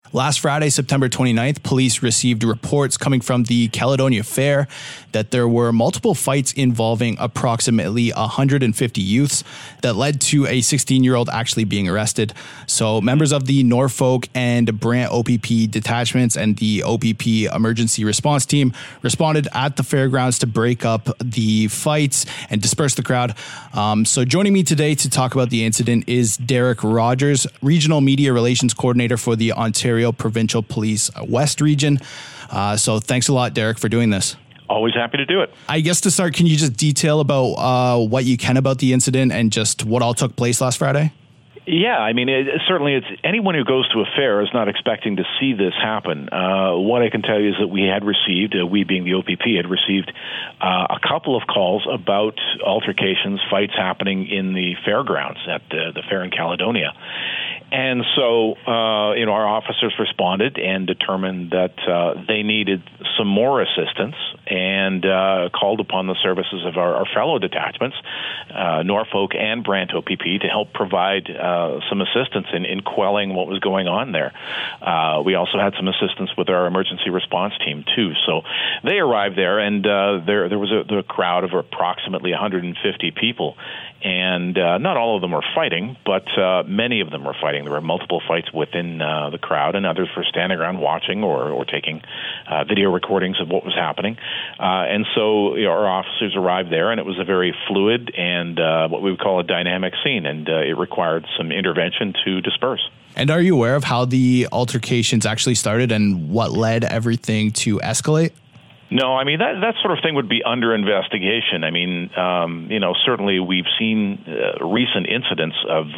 Last Friday, September 29th, police received reports coming from the Caledonia Fair that there were multiple fights involving approximately 150 youths that led to a 16-year-old actually being arrested. So members of the Norfolk and Brant OPP detachments and the OPP emergency response team responded at the fairgrounds to break up the fights and disperse the crowd. So joining me today to talk about the incident is Derek Rogers, Regional Media Relations Coordinator for the Ontario Provincial Police West Region. So thanks a lot, Derek, for doing this. Always happy to do it. I guess to start, can you just detail about what you can about the incident and just what all took place last Friday? Yeah, I mean, certainly it's anyone who goes to a fair is not expecting to see this happen. What I can tell you is that we had received, we being the OPP, had received a couple of calls about altercations, fights happening in the fairgrounds at the fair in Caledonia. And so, our officers responded and determined that they needed some more assistance and called upon the services of our fellow detachments, Norfolk and Brant OPP, to help provide some assistance in quelling what was going on there. We also had some assistance with our emergency response team, too. So they arrived there, and there was a crowd of approximately 150 people. And not all of them were fighting, but many of them were fighting. There were multiple fights within the crowd, and others were standing around watching or taking video recordings of what was happening. And so our officers arrived there, and it was a very fluid and what we would call a dynamic scene, and it required some intervention to disperse. And are you aware of how the altercations actually started and what led everything to escalate? No, I mean, that sort of thing would be under investigation. I mean, certainly we've seen recent incidents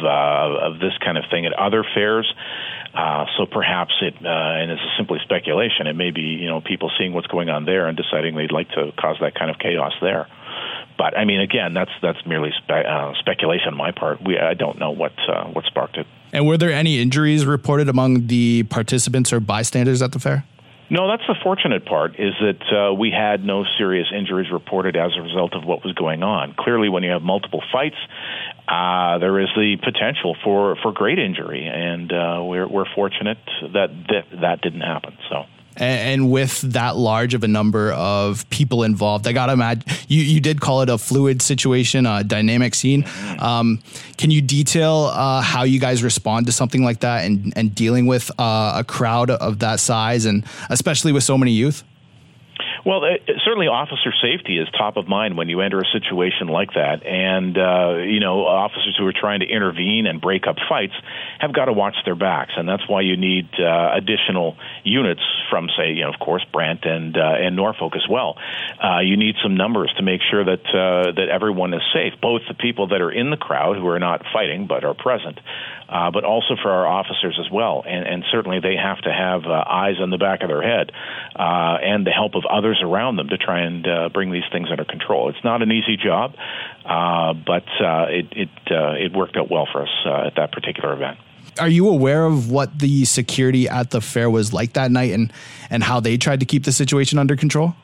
of this kind of thing at other fairs. So perhaps and it's simply speculation, it may be, people seeing what's going on there and deciding they'd like to cause that kind of chaos there. But, I mean, again, that's merely speculation on my part. I don't know what sparked it. And were there any injuries reported among the participants or bystanders at the fair? No, that's the fortunate part, is that we had no serious injuries reported as a result of what was going on. Clearly, when you have multiple fights, there is the potential for great injury, and we're fortunate that didn't happen. So. And with that large of a number of people involved, I got to imagine, you did call it a fluid situation, a dynamic scene. Can you detail how you guys respond to something like that and dealing with a crowd of that size, and especially with so many youth? Well, certainly officer safety is top of mind when you enter a situation like that. And, officers who are trying to intervene and break up fights have got to watch their backs. And that's why you need additional units from, say, of course, Brant and Norfolk as well. You need some numbers to make sure that everyone is safe, both the people that are in the crowd who are not fighting but are present, but also for our officers as well. And certainly they have to have eyes on the back of their head and the help of others around them to try and bring these things under control. It's not an easy job, but it worked out well for us at that particular event. Are you aware of what the security at the fair was like that night and how they tried to keep the situation under control?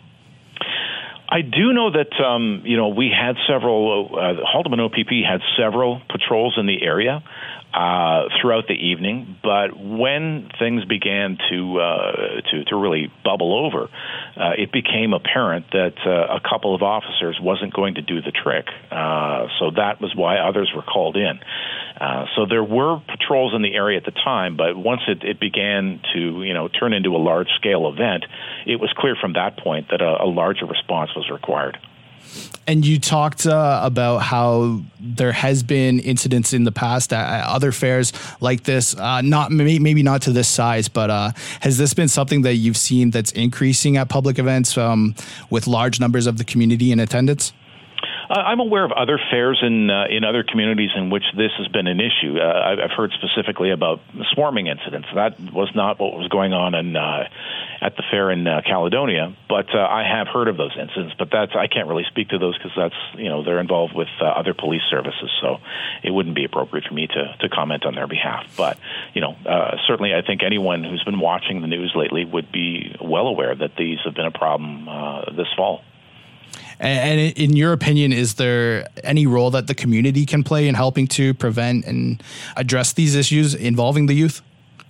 I do know that, we had several, Haldimand OPP had several patrols in the area throughout the evening, but when things began to really bubble over, it became apparent that a couple of officers wasn't going to do the trick. So that was why others were called in. So there were patrols in the area at the time, but once it began to turn into a large-scale event, it was clear from that point that a larger response was required. And you talked about how there has been incidents in the past at other fairs like this, maybe not to this size, but has this been something that you've seen that's increasing at public events with large numbers of the community in attendance? I'm aware of other fairs in other communities in which this has been an issue. I've heard specifically about swarming incidents. That was not what was going on at the fair in Caledonia, but I have heard of those incidents. But I can't really speak to those because they're involved with other police services, so it wouldn't be appropriate for me to comment on their behalf. But certainly, I think anyone who's been watching the news lately would be well aware that these have been a problem this fall. And in your opinion, is there any role that the community can play in helping to prevent and address these issues involving the youth?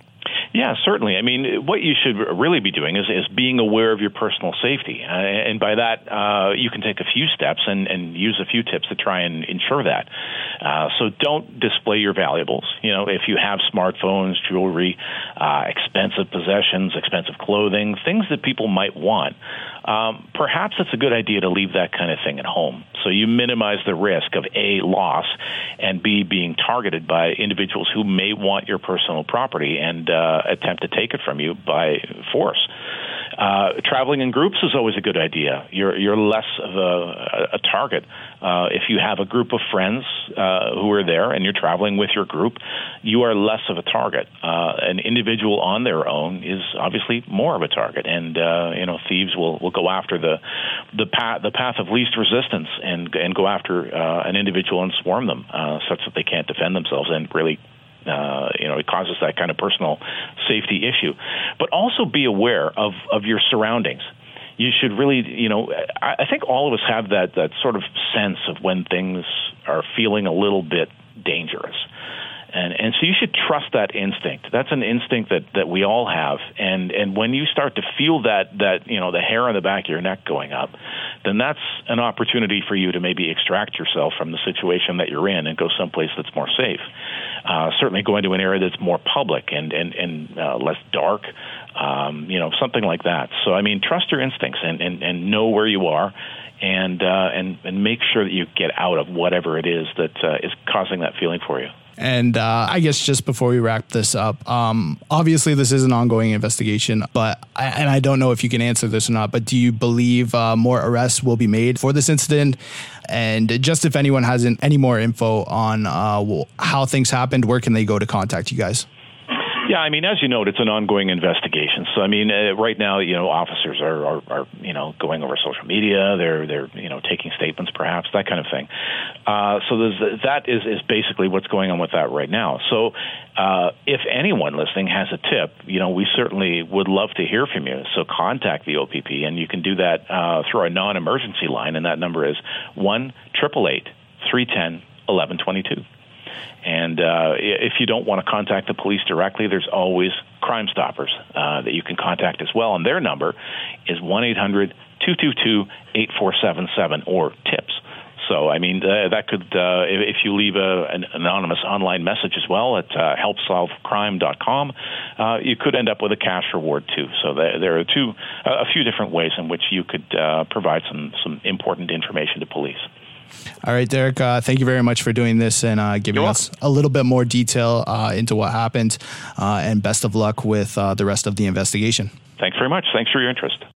Yeah, certainly. I mean, what you should really be doing is being aware of your personal safety. And by that, you can take a few steps and use a few tips to try and ensure that. So don't display your valuables. If you have smartphones, jewelry, expensive possessions, expensive clothing, things that people might want, perhaps it's a good idea to leave that kind of thing at home. So you minimize the risk of A, loss, and B, being targeted by individuals who may want your personal property and attempt to take it from you by force. Traveling in groups is always a good idea. You're less of a target. If you have a group of friends who are there and you're traveling with your group, you are less of a target. An individual on their own is obviously more of a target, and thieves will go after the path of least resistance and go after an individual and swarm them such that they can't defend themselves, and really it causes that kind of personal safety issue. But also be aware of your surroundings. You should really, I think all of us have that sort of sense of when things are feeling a little bit dangerous. And so you should trust that instinct. That's an instinct that we all have. And when you start to feel that the hair on the back of your neck going up, then that's an opportunity for you to maybe extract yourself from the situation that you're in and go someplace that's more safe. Certainly going to an area that's more public and less dark, something like that. So, I mean, trust your instincts and know where you are. And make sure that you get out of whatever it is that is causing that feeling for you. And I guess just before we wrap this up, obviously this is an ongoing investigation, but I don't know if you can answer this or not, but do you believe more arrests will be made for this incident? And just if anyone has any more info on how things happened, where can they go to contact you guys? Yeah, I mean, as you note, it's an ongoing investigation. So, I mean, right now, officers are going over social media. They're taking statements, perhaps, that kind of thing. So that is basically what's going on with that right now. So, if anyone listening has a tip, we certainly would love to hear from you. So contact the OPP, and you can do that through our non-emergency line, and that number is 1-888-310-1122. And if you don't want to contact the police directly, there's always Crime Stoppers that you can contact as well. And their number is 1-800-222-8477 or TIPS. So, I mean, that could, if you leave an anonymous online message as well at helpsolvecrime.com, you could end up with a cash reward, too. So there are a few different ways in which you could provide some important information to police. All right, Derek, thank you very much for doing this and giving us a little bit more detail into what happened, and best of luck with the rest of the investigation. Thanks very much. Thanks for your interest.